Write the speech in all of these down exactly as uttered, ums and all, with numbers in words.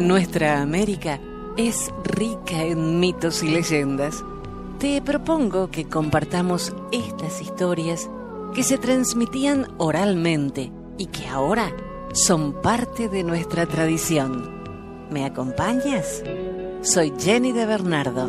Nuestra América es rica en mitos y leyendas. Te propongo que compartamos estas historias que se transmitían oralmente y que ahora son parte de nuestra tradición. ¿Me acompañas? Soy Jenny de Bernardo.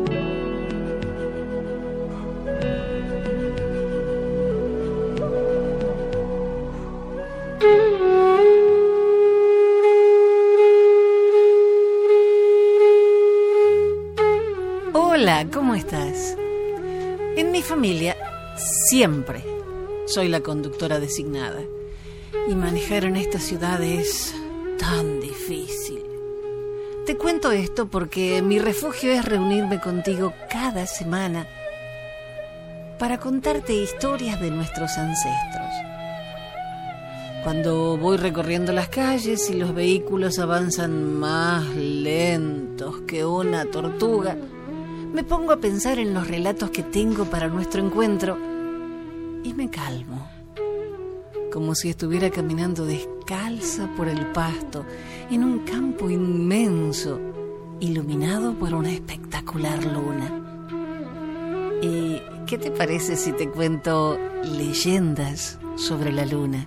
Hola, ¿cómo estás? En mi familia siempre soy la conductora designada y manejar en esta ciudad es tan difícil. Te cuento esto porque mi refugio es reunirme contigo cada semana para contarte historias de nuestros ancestros. Cuando voy recorriendo las calles y los vehículos avanzan más lentos que una tortuga, me pongo a pensar en los relatos que tengo para nuestro encuentro y me calmo, como si estuviera caminando descalza por el pasto en un campo inmenso, iluminado por una espectacular luna. ¿Y qué te parece si te cuento leyendas sobre la luna?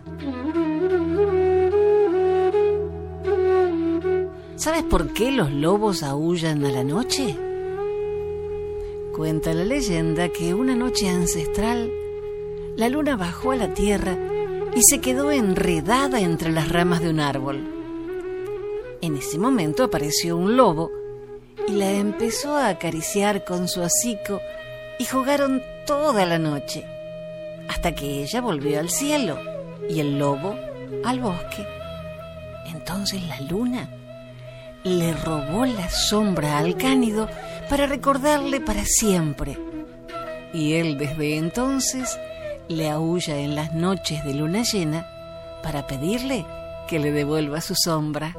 ¿Sabes por qué los lobos aúllan a la noche? Cuenta la leyenda que una noche ancestral, la luna bajó a la tierra y se quedó enredada entre las ramas de un árbol. En ese momento apareció un lobo y la empezó a acariciar con su hocico y jugaron toda la noche, hasta que ella volvió al cielo y el lobo al bosque. Entonces la luna le robó la sombra al cánido para recordarle para siempre. Y él desde entonces le aúlla en las noches de luna llena para pedirle que le devuelva su sombra.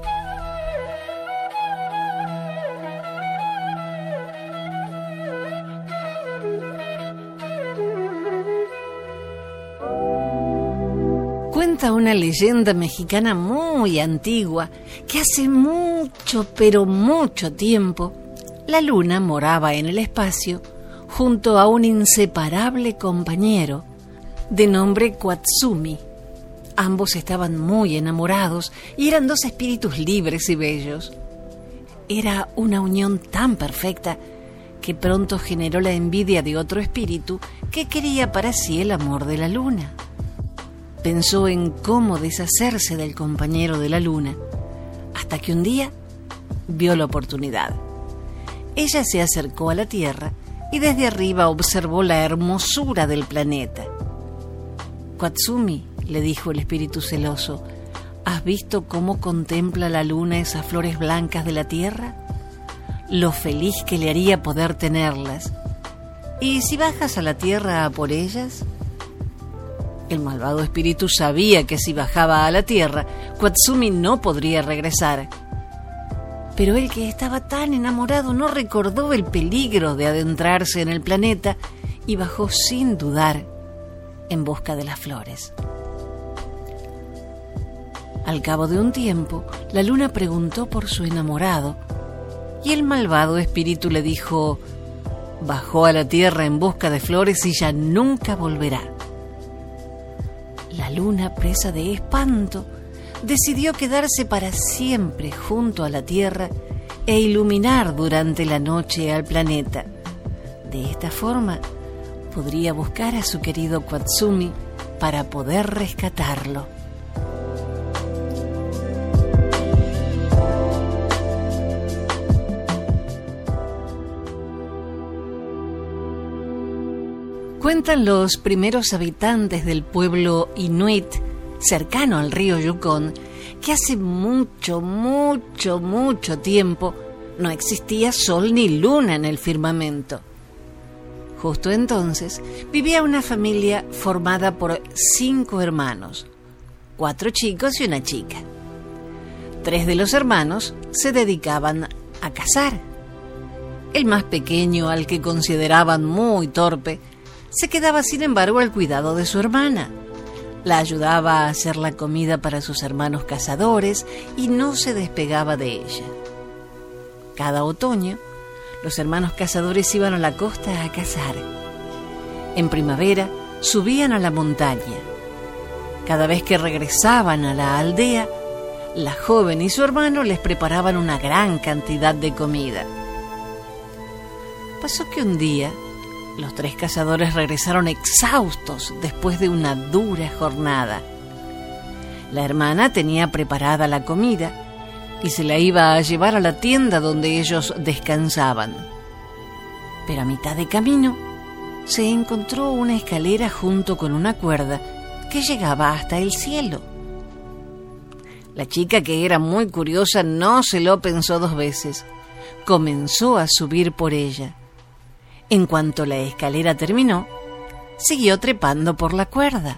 Cuenta una leyenda mexicana muy antigua que hace mucho, pero mucho tiempo, la luna moraba en el espacio junto a un inseparable compañero de nombre Quatsumi. Ambos estaban muy enamorados y eran dos espíritus libres y bellos. Era una unión tan perfecta que pronto generó la envidia de otro espíritu que quería para sí el amor de la luna. Pensó en cómo deshacerse del compañero de la luna, hasta que un día vio la oportunidad. Ella se acercó a la Tierra y desde arriba observó la hermosura del planeta. Quatsumi, le dijo el espíritu celoso, ¿has visto cómo contempla la luna esas flores blancas de la Tierra? Lo feliz que le haría poder tenerlas. ¿Y si bajas a la Tierra a por ellas? El malvado espíritu sabía que si bajaba a la Tierra, Quatsumi no podría regresar. Pero él, que estaba tan enamorado, no recordó el peligro de adentrarse en el planeta y bajó sin dudar en busca de las flores. Al cabo de un tiempo, la luna preguntó por su enamorado y el malvado espíritu le dijo: bajó a la tierra en busca de flores y ya nunca volverá. La luna, presa de espanto, decidió quedarse para siempre junto a la Tierra e iluminar durante la noche al planeta. De esta forma, podría buscar a su querido Quatsumi para poder rescatarlo. Cuentan los primeros habitantes del pueblo Inuit, cercano al río Yukón, que hace mucho, mucho, mucho tiempo no existía sol ni luna en el firmamento. Justo entonces vivía una familia formada por cinco hermanos, cuatro chicos y una chica. Tres de los hermanos se dedicaban a cazar. El más pequeño, al que consideraban muy torpe, se quedaba sin embargo al cuidado de su hermana. La ayudaba a hacer la comida para sus hermanos cazadores y no se despegaba de ella. Cada otoño, los hermanos cazadores iban a la costa a cazar. En primavera, subían a la montaña. Cada vez que regresaban a la aldea, la joven y su hermano les preparaban una gran cantidad de comida. Pasó que un día, los tres cazadores regresaron exhaustos después de una dura jornada. La hermana tenía preparada la comida y se la iba a llevar a la tienda donde ellos descansaban. Pero a mitad de camino se encontró una escalera junto con una cuerda que llegaba hasta el cielo. La chica, que era muy curiosa, no se lo pensó dos veces. Comenzó a subir por ella. En cuanto la escalera terminó, siguió trepando por la cuerda.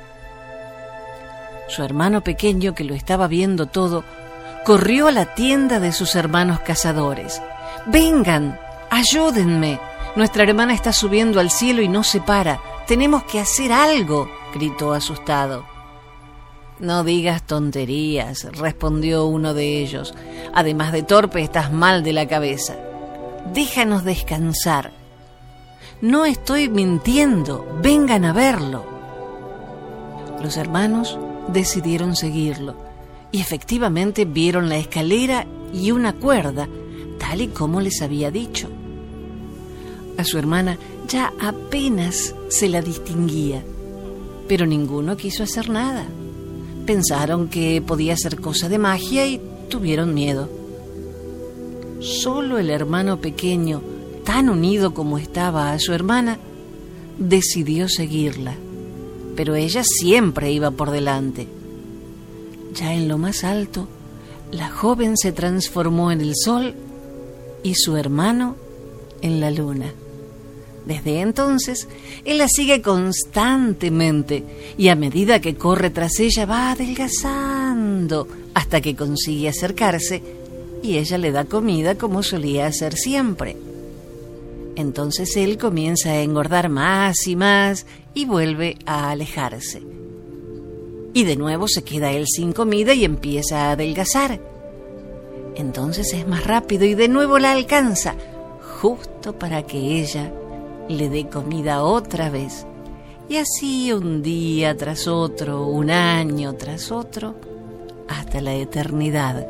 Su hermano pequeño, que lo estaba viendo todo, corrió a la tienda de sus hermanos cazadores. ¡Vengan! ¡Ayúdenme! Nuestra hermana está subiendo al cielo y no se para. ¡Tenemos que hacer algo!, gritó asustado. No digas tonterías, respondió uno de ellos. Además de torpe, estás mal de la cabeza. Déjanos descansar. No estoy mintiendo, vengan a verlo. Los hermanos decidieron seguirlo y efectivamente vieron la escalera y una cuerda, tal y como les había dicho. A su hermana ya apenas se la distinguía, pero ninguno quiso hacer nada. Pensaron que podía ser cosa de magia y tuvieron miedo. Solo el hermano pequeño, tan unido como estaba a su hermana, decidió seguirla, pero ella siempre iba por delante. Ya en lo más alto, la joven se transformó en el sol y su hermano en la luna. Desde entonces, él la sigue constantemente y a medida que corre tras ella va adelgazando hasta que consigue acercarse y ella le da comida como solía hacer siempre. Entonces él comienza a engordar más y más y vuelve a alejarse. Y de nuevo se queda él sin comida y empieza a adelgazar. Entonces es más rápido y de nuevo la alcanza, justo para que ella le dé comida otra vez. Y así un día tras otro, un año tras otro, hasta la eternidad.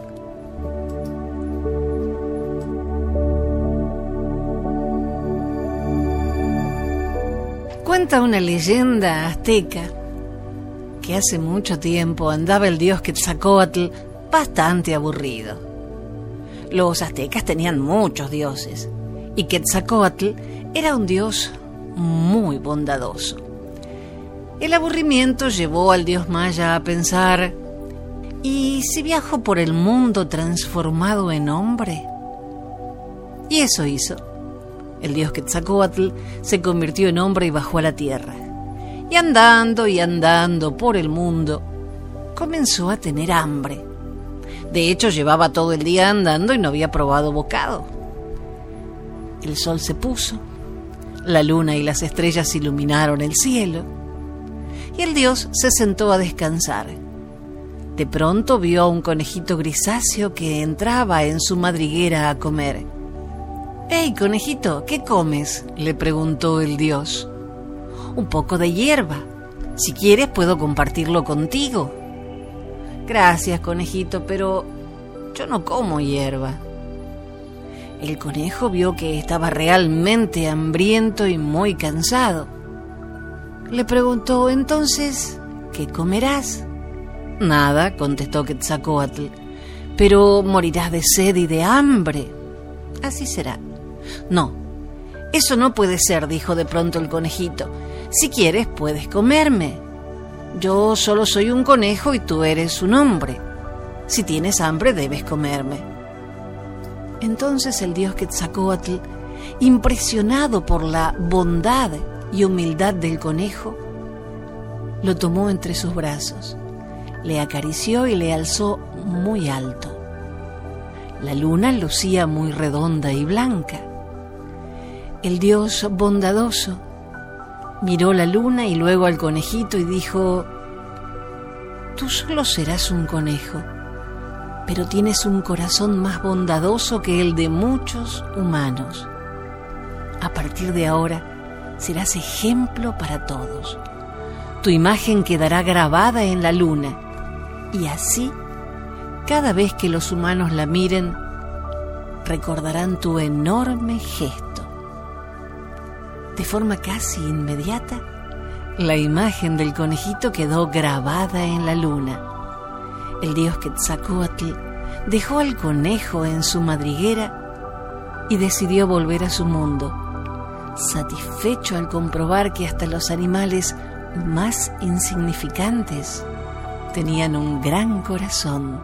Cuenta una leyenda azteca que hace mucho tiempo andaba el dios Quetzalcóatl bastante aburrido. Los aztecas tenían muchos dioses y Quetzalcóatl era un dios muy bondadoso. El aburrimiento llevó al dios maya a pensar: ¿y si viajo por el mundo transformado en hombre? Y eso hizo. El dios Quetzalcóatl se convirtió en hombre y bajó a la tierra. Y andando y andando por el mundo, comenzó a tener hambre. De hecho, llevaba todo el día andando y no había probado bocado. El sol se puso, la luna y las estrellas iluminaron el cielo, y el dios se sentó a descansar. De pronto vio a un conejito grisáceo que entraba en su madriguera a comer. «Hey, conejito, ¿qué comes?», le preguntó el dios. «Un poco de hierba. Si quieres puedo compartirlo contigo». «Gracias, conejito, pero yo no como hierba». El conejo vio que estaba realmente hambriento y muy cansado. Le preguntó: «Entonces, ¿qué comerás?». «Nada», contestó Quetzalcóatl, «pero morirás de sed y de hambre». «Así será». «No, eso no puede ser», dijo de pronto el conejito. «Si quieres, puedes comerme. Yo solo soy un conejo y tú eres un hombre. Si tienes hambre, debes comerme». Entonces el dios Quetzalcóatl, impresionado por la bondad y humildad del conejo, lo tomó entre sus brazos, le acarició y le alzó muy alto. La luna lucía muy redonda y blanca. El dios bondadoso miró la luna y luego al conejito y dijo: Tú solo serás un conejo, pero tienes un corazón más bondadoso que el de muchos humanos. A partir de ahora serás ejemplo para todos. Tu imagen quedará grabada en la luna y así, cada vez que los humanos la miren, recordarán tu enorme gesto. De forma casi inmediata, la imagen del conejito quedó grabada en la luna. El dios Quetzalcóatl dejó al conejo en su madriguera y decidió volver a su mundo, satisfecho al comprobar que hasta los animales más insignificantes tenían un gran corazón.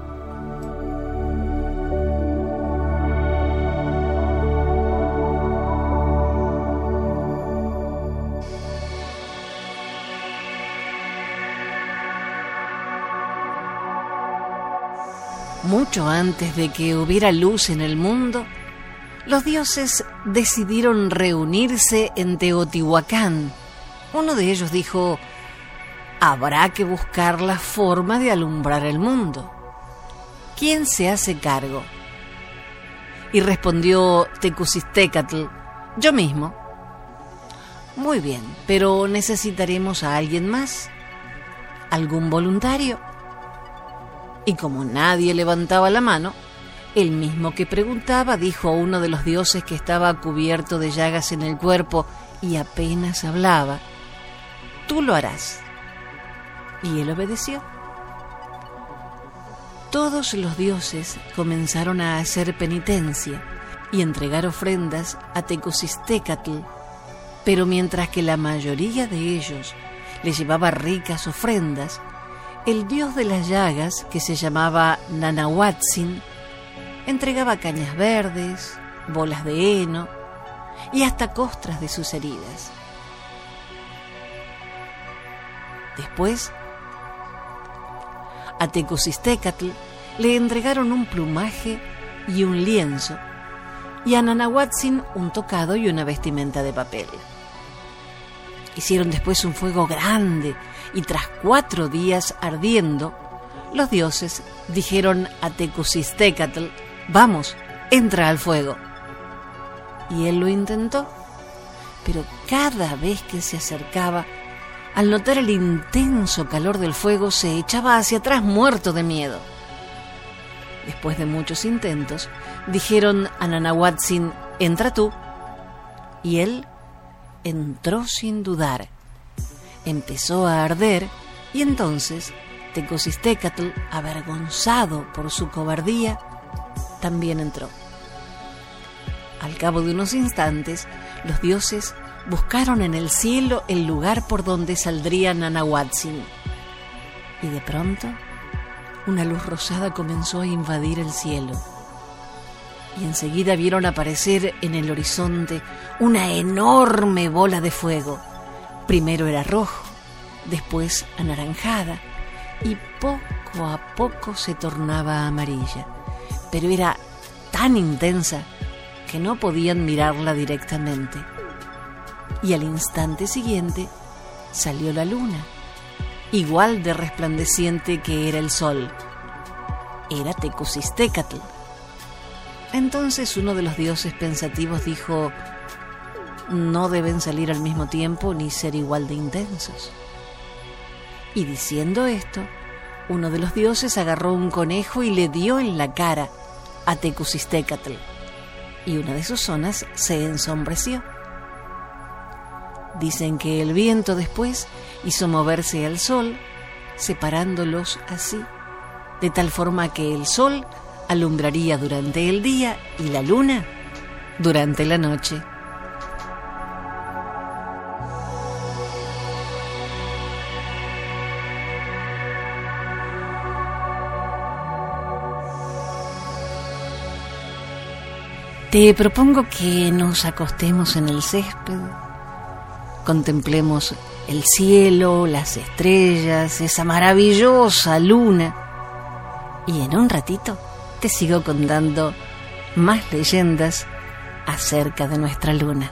Mucho antes de que hubiera luz en el mundo, los dioses decidieron reunirse en Teotihuacán. Uno de ellos dijo: habrá que buscar la forma de alumbrar el mundo. ¿Quién se hace cargo? Y respondió Tecusistécatl: yo mismo. Muy bien, pero necesitaremos a alguien más. ¿Algún voluntario? Y como nadie levantaba la mano, el mismo que preguntaba dijo a uno de los dioses que estaba cubierto de llagas en el cuerpo y apenas hablaba: tú lo harás. Y él obedeció. Todos los dioses comenzaron a hacer penitencia y entregar ofrendas a Tecusistécatl, pero mientras que la mayoría de ellos le llevaba ricas ofrendas, el dios de las llagas, que se llamaba Nanahuatzin, entregaba cañas verdes, bolas de heno y hasta costras de sus heridas. Después, a Tecusistécatl le entregaron un plumaje y un lienzo, y a Nanahuatzin un tocado y una vestimenta de papel. Hicieron después un fuego grande, y tras cuatro días ardiendo, los dioses dijeron a Tecusistécatl: vamos, entra al fuego. Y él lo intentó, pero cada vez que se acercaba, al notar el intenso calor del fuego, se echaba hacia atrás muerto de miedo. Después de muchos intentos, dijeron a Nanahuatzin: entra tú. Y él entró sin dudar. Empezó a arder y entonces Tecusistécatl, avergonzado por su cobardía, también entró. Al cabo de unos instantes, los dioses buscaron en el cielo el lugar por donde saldría Nanahuatzin. Y de pronto, una luz rosada comenzó a invadir el cielo. Y enseguida vieron aparecer en el horizonte una enorme bola de fuego. Primero era rojo, después anaranjada, y poco a poco se tornaba amarilla. Pero era tan intensa que no podían mirarla directamente. Y al instante siguiente salió la luna, igual de resplandeciente que era el sol. Era Tecusistécatl. Entonces uno de los dioses pensativos dijo: no deben salir al mismo tiempo ni ser igual de intensos. Y diciendo esto, uno de los dioses agarró un conejo y le dio en la cara a Tecusistécatl, y una de sus zonas se ensombreció. Dicen que el viento después hizo moverse al sol, separándolos así, de tal forma que el sol alumbraría durante el día y la luna durante la noche. Te propongo que nos acostemos en el césped, contemplemos el cielo, las estrellas, esa maravillosa luna, y en un ratito te sigo contando más leyendas acerca de nuestra luna.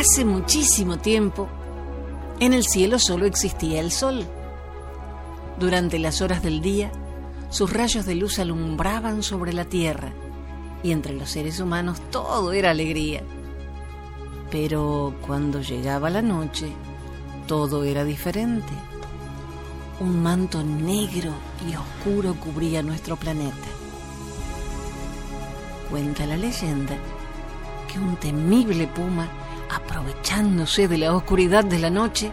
hace muchísimo tiempo, en el cielo solo existía el sol. Durante las horas del día, sus rayos de luz alumbraban sobre la tierra, y entre los seres humanos todo era alegría. Pero cuando llegaba la noche, todo era diferente. Un manto negro y oscuro cubría nuestro planeta. Cuenta la leyenda que un temible puma, aprovechándose de la oscuridad de la noche,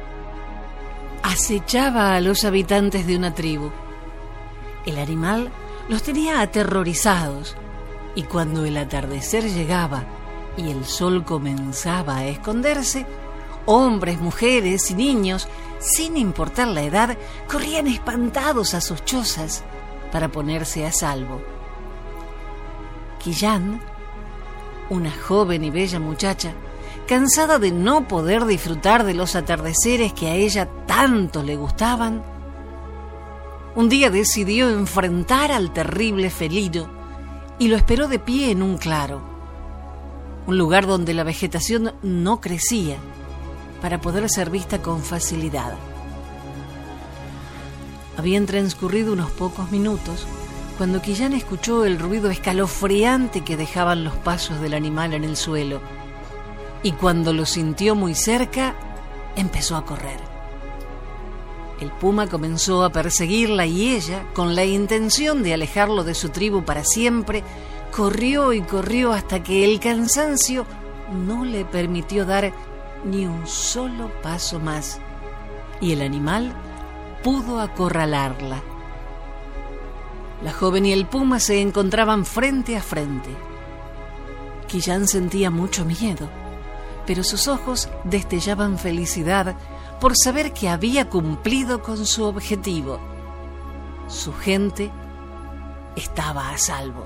acechaba a los habitantes de una tribu. El animal los tenía aterrorizados, y cuando el atardecer llegaba y el sol comenzaba a esconderse, hombres, mujeres y niños, sin importar la edad, corrían espantados a sus chozas para ponerse a salvo. Quillán, una joven y bella muchacha, cansada de no poder disfrutar de los atardeceres que a ella tanto le gustaban, un día decidió enfrentar al terrible felino y lo esperó de pie en un claro, un lugar donde la vegetación no crecía, para poder ser vista con facilidad. Habían transcurrido unos pocos minutos cuando Quillán escuchó el ruido escalofriante que dejaban los pasos del animal en el suelo, y cuando lo sintió muy cerca, empezó a correr. El puma comenzó a perseguirla y ella, con la intención de alejarlo de su tribu para siempre, corrió y corrió hasta que el cansancio no le permitió dar ni un solo paso más, y el animal pudo acorralarla. La joven y el puma se encontraban frente a frente. Quillán sentía mucho miedo, pero sus ojos destellaban felicidad por saber que había cumplido con su objetivo. Su gente estaba a salvo.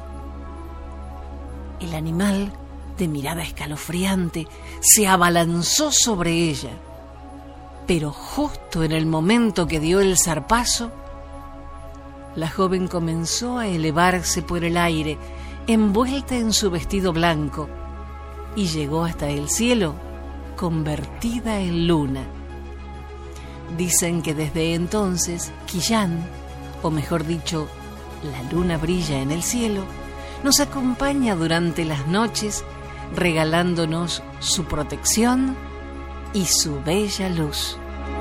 El animal, de mirada escalofriante, se abalanzó sobre ella, pero justo en el momento que dio el zarpazo, la joven comenzó a elevarse por el aire, envuelta en su vestido blanco, y llegó hasta el cielo, convertida en luna. Dicen que desde entonces Quillán, o mejor dicho, la luna brilla en el cielo, nos acompaña durante las noches, regalándonos su protección y su bella luz.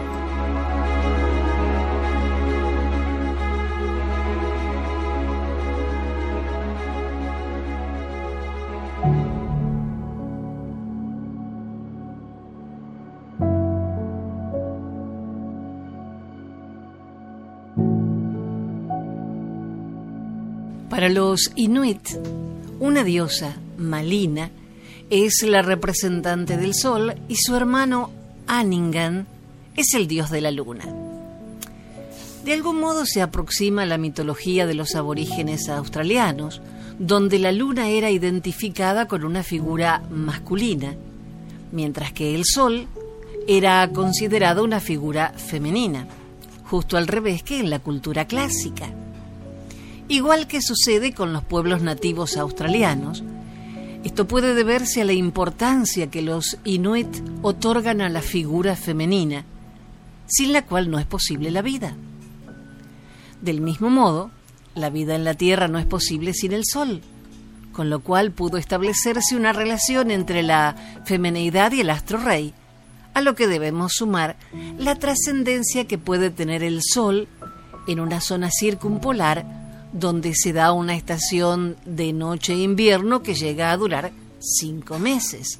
Para los inuit, una diosa, Malina, es la representante del sol y su hermano Aningan es el dios de la luna. De algún modo se aproxima a la mitología de los aborígenes australianos, donde la luna era identificada con una figura masculina, mientras que el sol era considerado una figura femenina, justo al revés que en la cultura clásica. Igual que sucede con los pueblos nativos australianos, esto puede deberse a la importancia que los inuit otorgan a la figura femenina, sin la cual no es posible la vida. Del mismo modo, la vida en la Tierra no es posible sin el Sol, con lo cual pudo establecerse una relación entre la femineidad y el astro rey, a lo que debemos sumar la trascendencia que puede tener el Sol en una zona circumpolar donde se da una estación de noche e invierno que llega a durar cinco meses.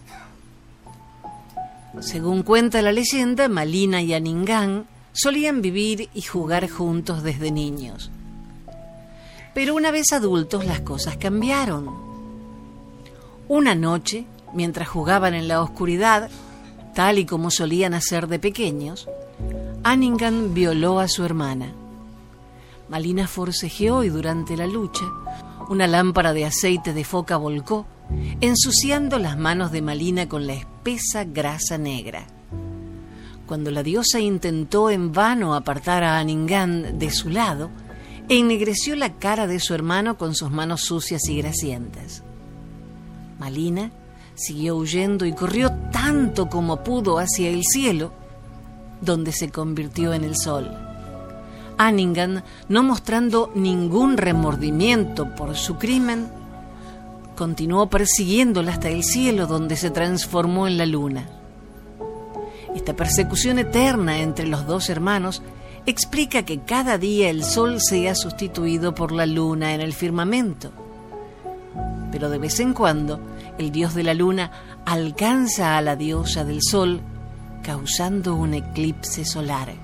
Según cuenta la leyenda, Malina y Aningan solían vivir y jugar juntos desde niños. Pero una vez adultos las cosas cambiaron. Una noche, mientras jugaban en la oscuridad, tal y como solían hacer de pequeños, Aningan violó a su hermana. Malina forcejeó y durante la lucha, una lámpara de aceite de foca volcó, ensuciando las manos de Malina con la espesa grasa negra. Cuando la diosa intentó en vano apartar a Aningan de su lado, ennegreció la cara de su hermano con sus manos sucias y grasientas. Malina siguió huyendo y corrió tanto como pudo hacia el cielo, donde se convirtió en el sol. Anningan, no mostrando ningún remordimiento por su crimen, continuó persiguiéndola hasta el cielo, donde se transformó en la luna. Esta persecución eterna entre los dos hermanos explica que cada día el sol sea sustituido por la luna en el firmamento. Pero de vez en cuando, el dios de la luna alcanza a la diosa del sol, causando un eclipse solar.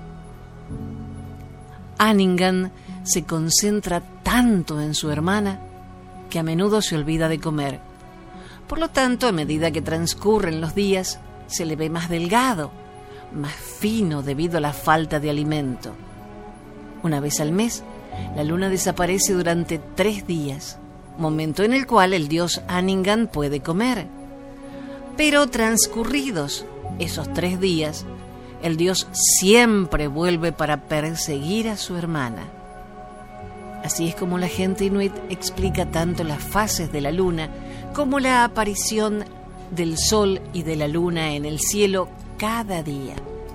Anningan se concentra tanto en su hermana que a menudo se olvida de comer. Por lo tanto, a medida que transcurren los días, se le ve más delgado, más fino debido a la falta de alimento. Una vez al mes, la luna desaparece durante tres días, momento en el cual el dios Anningan puede comer. Pero transcurridos esos tres días, el dios siempre vuelve para perseguir a su hermana. Así es como la gente inuit explica tanto las fases de la luna como la aparición del sol y de la luna en el cielo cada día.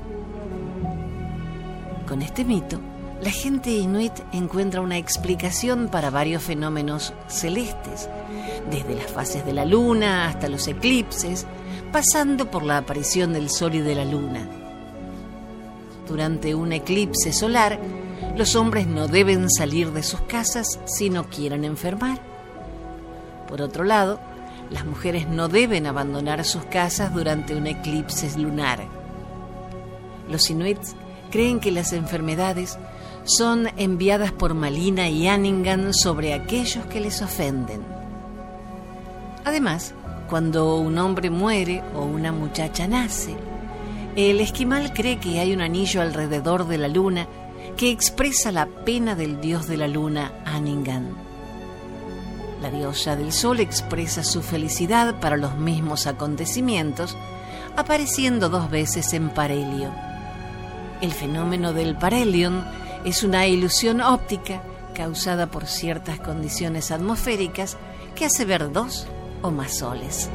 Con este mito, la gente inuit encuentra una explicación para varios fenómenos celestes, desde las fases de la luna hasta los eclipses, pasando por la aparición del sol y de la luna. Durante un eclipse solar, los hombres no deben salir de sus casas si no quieren enfermar. Por otro lado, las mujeres no deben abandonar sus casas durante un eclipse lunar. Los inuits creen que las enfermedades son enviadas por Malina y Anningan sobre aquellos que les ofenden. Además, cuando un hombre muere o una muchacha nace, el esquimal cree que hay un anillo alrededor de la luna que expresa la pena del dios de la luna, Anningan. La diosa del sol expresa su felicidad para los mismos acontecimientos, apareciendo dos veces en parelio. El fenómeno del parhelion es una ilusión óptica causada por ciertas condiciones atmosféricas que hace ver dos o más soles.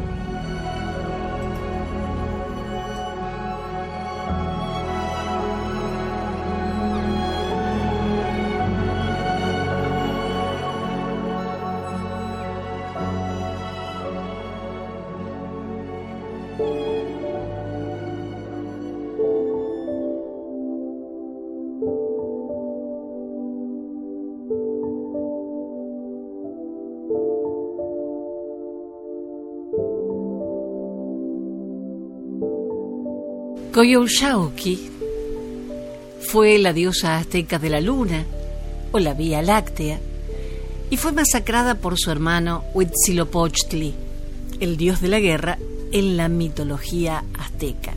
Coyolxauhqui fue la diosa azteca de la luna, o la Vía Láctea, y fue masacrada por su hermano Huitzilopochtli, el dios de la guerra en la mitología azteca.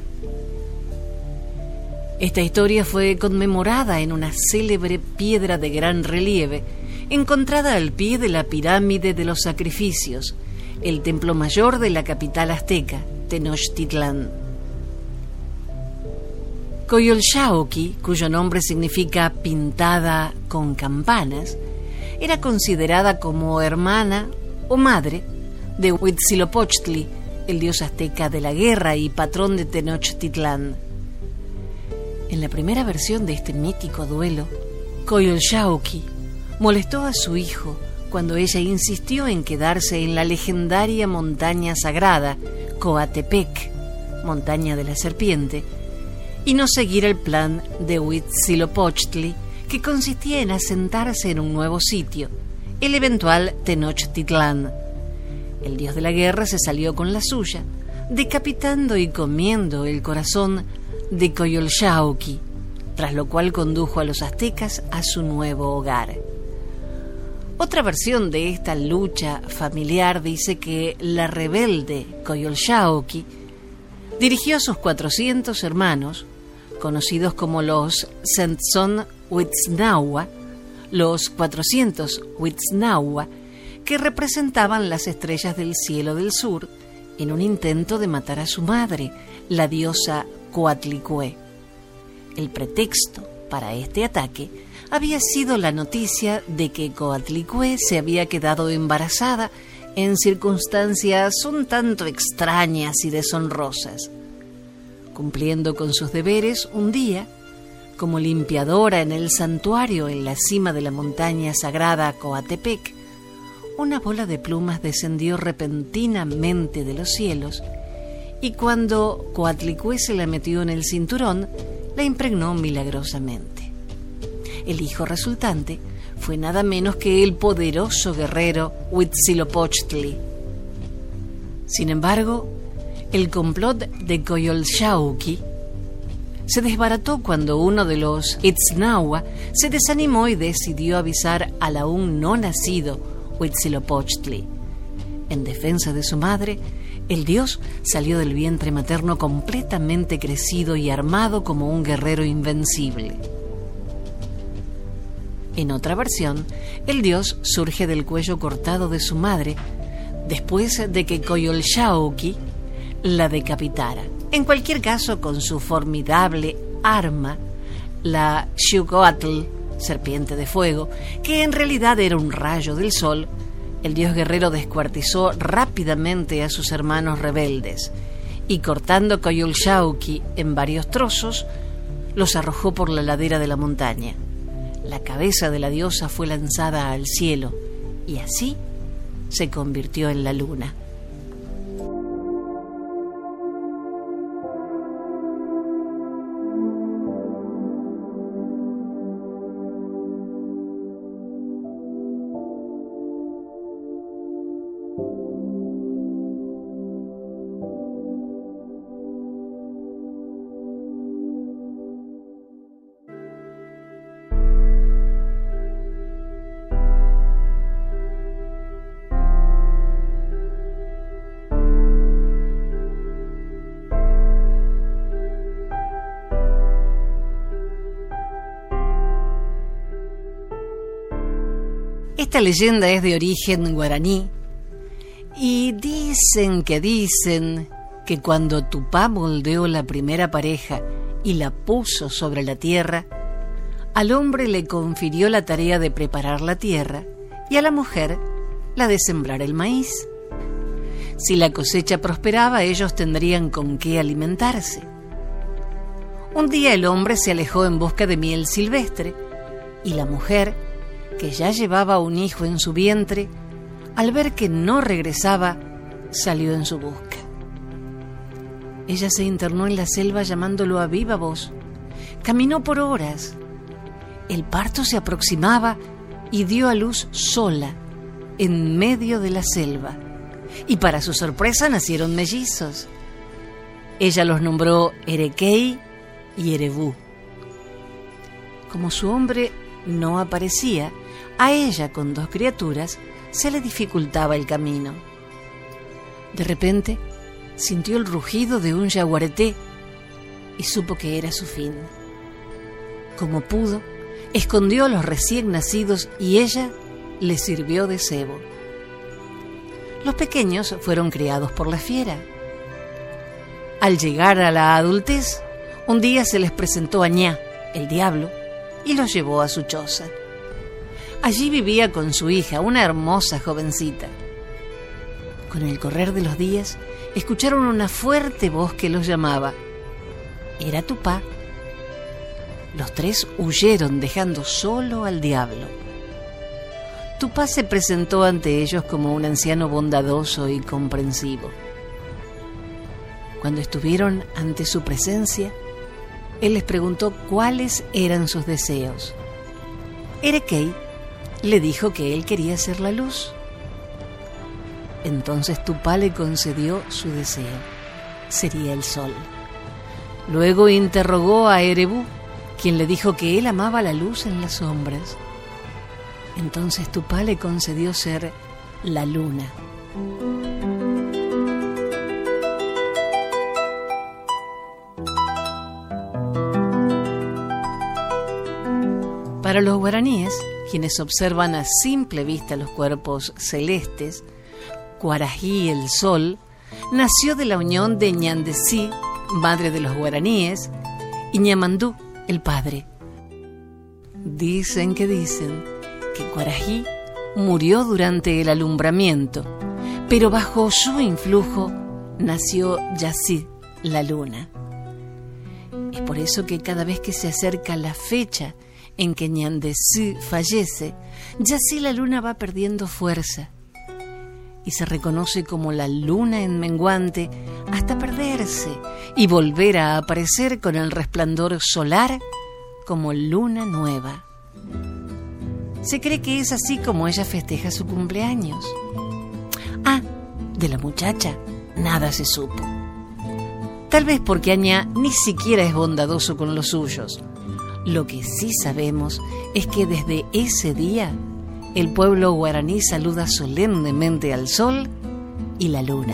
Esta historia fue conmemorada en una célebre piedra de gran relieve encontrada al pie de la pirámide de los sacrificios, el templo mayor de la capital azteca, Tenochtitlán. Coyolxauhqui, cuyo nombre significa pintada con campanas, era considerada como hermana o madre de Huitzilopochtli, el dios azteca de la guerra y patrón de Tenochtitlán. En la primera versión de este mítico duelo, Coyolxauhqui molestó a su hijo cuando ella insistió en quedarse en la legendaria montaña sagrada Coatepec, montaña de la serpiente, y no seguir el plan de Huitzilopochtli, que consistía en asentarse en un nuevo sitio, el eventual Tenochtitlán. El dios de la guerra se salió con la suya, decapitando y comiendo el corazón de Coyolxauhqui, tras lo cual condujo a los aztecas a su nuevo hogar. Otra versión de esta lucha familiar dice que la rebelde Coyolxauhqui dirigió a sus cuatrocientos hermanos, conocidos como los Tzentzontl-Huitznahua, los cuatrocientos Huitznahua, que representaban las estrellas del cielo del sur, en un intento de matar a su madre, la diosa Coatlicue. El pretexto para este ataque había sido la noticia de que Coatlicue se había quedado embarazada en circunstancias un tanto extrañas y deshonrosas. Cumpliendo con sus deberes, un día, como limpiadora en el santuario en la cima de la montaña sagrada Coatepec, una bola de plumas descendió repentinamente de los cielos y cuando Coatlicue se la metió en el cinturón, la impregnó milagrosamente. El hijo resultante fue nada menos que el poderoso guerrero Huitzilopochtli. Sin embargo, el complot de Coyolxauhqui se desbarató cuando uno de los Itznáhuac se desanimó y decidió avisar al aún no nacido Huitzilopochtli. En defensa de su madre, el dios salió del vientre materno completamente crecido y armado como un guerrero invencible. En otra versión, el dios surge del cuello cortado de su madre después de que Coyolxauhqui la decapitara. En cualquier caso, con su formidable arma, la Xiuhcoatl, serpiente de fuego, que en realidad era un rayo del sol, el dios guerrero descuartizó rápidamente a sus hermanos rebeldes y, cortando Coyolxauhqui en varios trozos, los arrojó por la ladera de la montaña. La cabeza de la diosa fue lanzada al cielo y así se convirtió en la luna. Esta leyenda es de origen guaraní y dicen que dicen que cuando Tupá moldeó la primera pareja y la puso sobre la tierra, al hombre le confirió la tarea de preparar la tierra y a la mujer la de sembrar el maíz. Si la cosecha prosperaba, ellos tendrían con qué alimentarse. Un día el hombre se alejó en busca de miel silvestre y la mujer, que ya llevaba un hijo en su vientre, al ver que no regresaba, salió en su busca. Ella se internó en la selva llamándolo a viva voz. Caminó por horas. El parto se aproximaba y dio a luz sola, en medio de la selva. Y para su sorpresa nacieron mellizos. Ella los nombró Erekei y Erebú. Como su hombre no aparecía, a ella con dos criaturas se le dificultaba el camino. De repente sintió el rugido de un yaguareté y supo que era su fin. Como pudo, escondió a los recién nacidos y ella le sirvió de cebo. Los pequeños fueron criados por la fiera. Al llegar a la adultez, un día se les presentó Añá, el diablo, y los llevó a su choza. Allí vivía con su hija, una hermosa jovencita. Con el correr de los días, escucharon una fuerte voz que los llamaba. Era Tupá. Los tres huyeron dejando solo al diablo. Tupá se presentó ante ellos como un anciano bondadoso y comprensivo. Cuando estuvieron ante su presencia, él les preguntó cuáles eran sus deseos. Erekei le dijo que él quería ser la luz. Entonces Tupá le concedió su deseo. Sería el sol. Luego interrogó a Erebú, quien le dijo que él amaba la luz en las sombras. Entonces Tupá le concedió ser la luna. Para los guaraníes, quienes observan a simple vista los cuerpos celestes, Cuarají, el sol, nació de la unión de Ñandesí, madre de los guaraníes, y Ñamandú, el padre. Dicen que dicen que Cuarají murió durante el alumbramiento, pero bajo su influjo nació Yazid, la luna. Es por eso que cada vez que se acerca la fecha en que Ñandezú fallece, Yazid la luna va perdiendo fuerza y se reconoce como la luna en menguante hasta perderse y volver a aparecer con el resplandor solar como luna nueva. Se cree que es así como ella festeja su cumpleaños. Ah, de la muchacha nada se supo. Tal vez porque Añá ni siquiera es bondadoso con los suyos. Lo que sí sabemos es que desde ese día el pueblo guaraní saluda solemnemente al sol y la luna.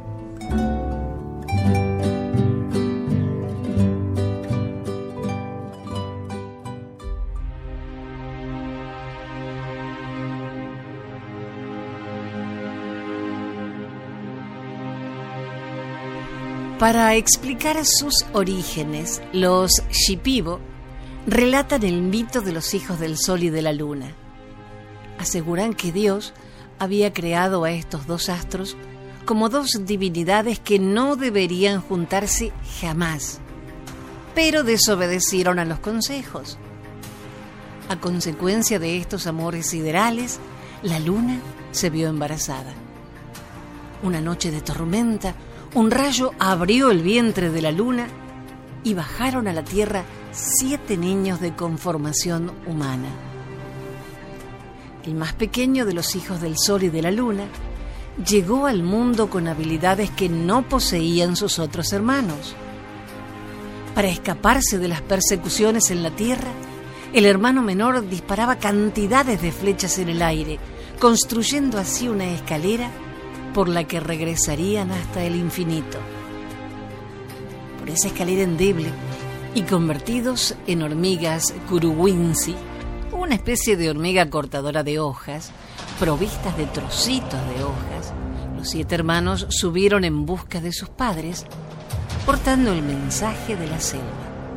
Para explicar sus orígenes, los Shipibo relatan el mito de los hijos del sol y de la luna. Aseguran que Dios había creado a estos dos astros como dos divinidades que no deberían juntarse jamás, pero desobedecieron a los consejos. A consecuencia de estos amores siderales, la luna se vio embarazada. Una noche de tormenta, un rayo abrió el vientre de la luna y bajaron a la tierra siete niños de conformación humana. El más pequeño de los hijos del sol y de la luna llegó al mundo con habilidades que no poseían sus otros hermanos. Para escaparse de las persecuciones en la tierra, el hermano menor disparaba cantidades de flechas en el aire, construyendo así una escalera por la que regresarían hasta el infinito. Por esa escalera endeble y convertidos en hormigas curuwinsi, una especie de hormiga cortadora de hojas, provistas de trocitos de hojas, los siete hermanos subieron en busca de sus padres, portando el mensaje de la selva.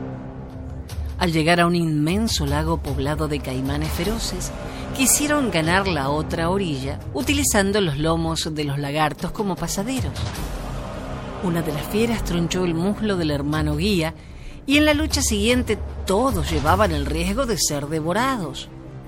Al llegar a un inmenso lago poblado de caimanes feroces, quisieron ganar la otra orilla utilizando los lomos de los lagartos como pasaderos. Una de las fieras tronchó el muslo del hermano guía y en la lucha siguiente todos llevaban el riesgo de ser devorados.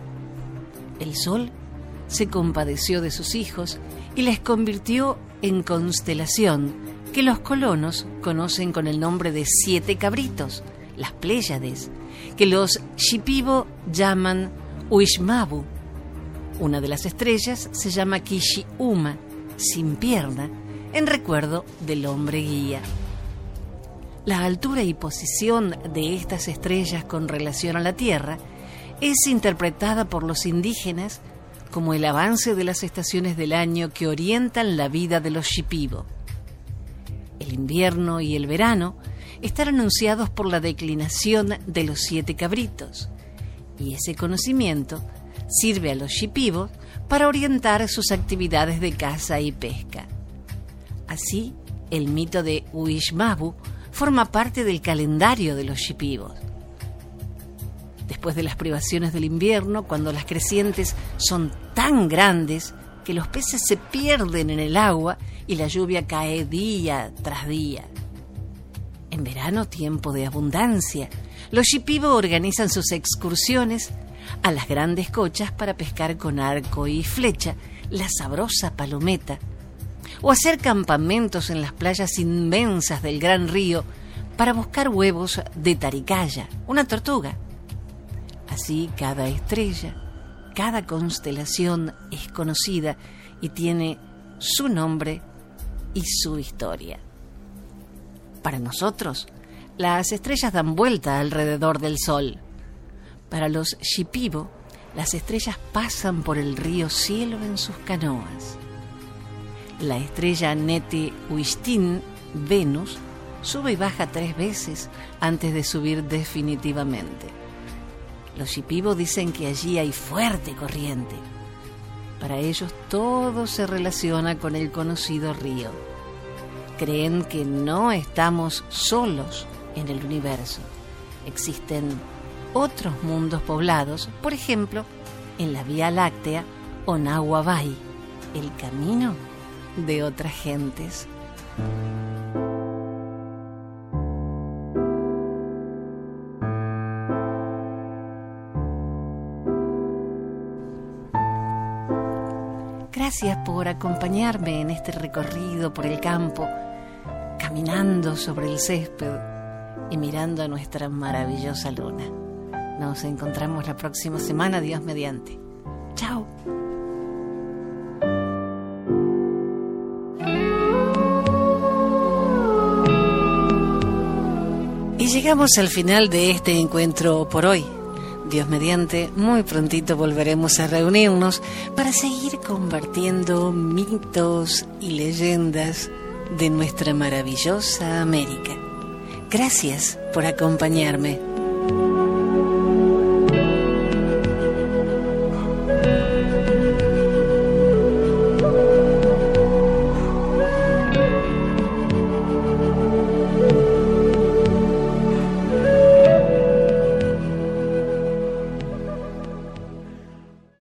El sol se compadeció de sus hijos y les convirtió en constelación que los colonos conocen con el nombre de siete cabritos, las Pléyades, que los Shipibo llaman Uishmabu. Una de las estrellas se llama Kishi-Uma, sin pierna, en recuerdo del hombre guía. La altura y posición de estas estrellas con relación a la Tierra es interpretada por los indígenas como el avance de las estaciones del año que orientan la vida de los Shipibo. El invierno y el verano están anunciados por la declinación de los siete cabritos, y ese conocimiento sirve a los Shipibo para orientar sus actividades de caza y pesca. Así, el mito de Uishmabu forma parte del calendario de los Shipibos. Después de las privaciones del invierno, cuando las crecientes son tan grandes que los peces se pierden en el agua y la lluvia cae día tras día. En verano, tiempo de abundancia, los Shipibo organizan sus excursiones a las grandes cochas para pescar con arco y flecha la sabrosa palometa, o hacer campamentos en las playas inmensas del gran río para buscar huevos de taricaya, una tortuga. Así, cada estrella, cada constelación es conocida y tiene su nombre y su historia. Para nosotros, las estrellas dan vuelta alrededor del sol. Para los Shipibo, las estrellas pasan por el río Cielo en sus canoas. La estrella Nete Uishtin, Venus, sube y baja tres veces antes de subir definitivamente. Los Shipibo dicen que allí hay fuerte corriente. Para ellos todo se relaciona con el conocido río. Creen que no estamos solos en el universo. Existen otros mundos poblados, por ejemplo, en la Vía Láctea o Nahuabay, el camino de otras gentes. Gracias por acompañarme en este recorrido por el campo, caminando sobre el césped y mirando a nuestra maravillosa luna. Nos encontramos la próxima semana, Dios mediante. Chao. Y llegamos al final de este encuentro por hoy. Dios mediante, muy prontito volveremos a reunirnos para seguir compartiendo mitos y leyendas de nuestra maravillosa América. Gracias por acompañarme.